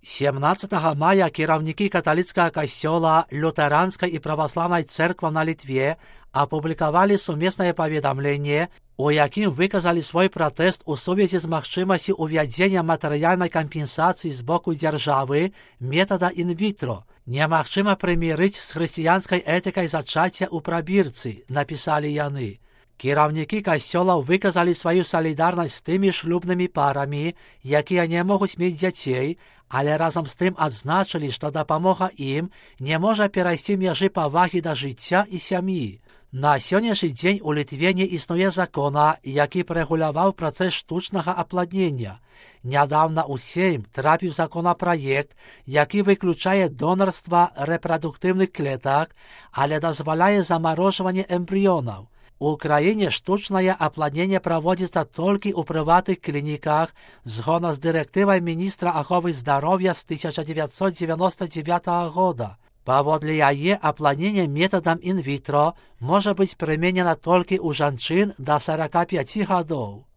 17 мая кіраўнікі каталіцкага касцёла, лютэранскай і праваслаўнай цэркваў на Літве апублікавалі сумеснае паведамленне, у якім выказалі свой пратэст у сувязі з магчымасцю ўвядзення матэрыяльнай кампенсацыі з боку дзяржавы метада ін-вітро. Немагчыма прымірыць з хрысціянскай этыкай зачацця ў прабірцы, напісалі яны. Кіраўнікі касцёлаў выказалі сваю салідарнасць з тымі шлюбнымі парамі, якія не могуць мець дзяцей, але разам з тым адзначылі, што дапамога ім не можа перайсці мяжы павагі да жыцця і сям'і. На сённяшні дзень у Літве не існуе закона, які прэгуляваў працэс штучнага апладнення. Нядаўна ў Сейм трапіў законапраект, які выключае донарства рэпрадуктыўных клетак, але дазваляе замарожванне эмбрыёнаў. У краіне штучнае апладненне праводзіцца толькі ў прыватных клініках згодна з дырэктывай міністра аховы здароўя з 1999 года. Паводле яе апладненне метадам ін-вітро можа быць прыменена толькі ў жанчын да 45 гадоў.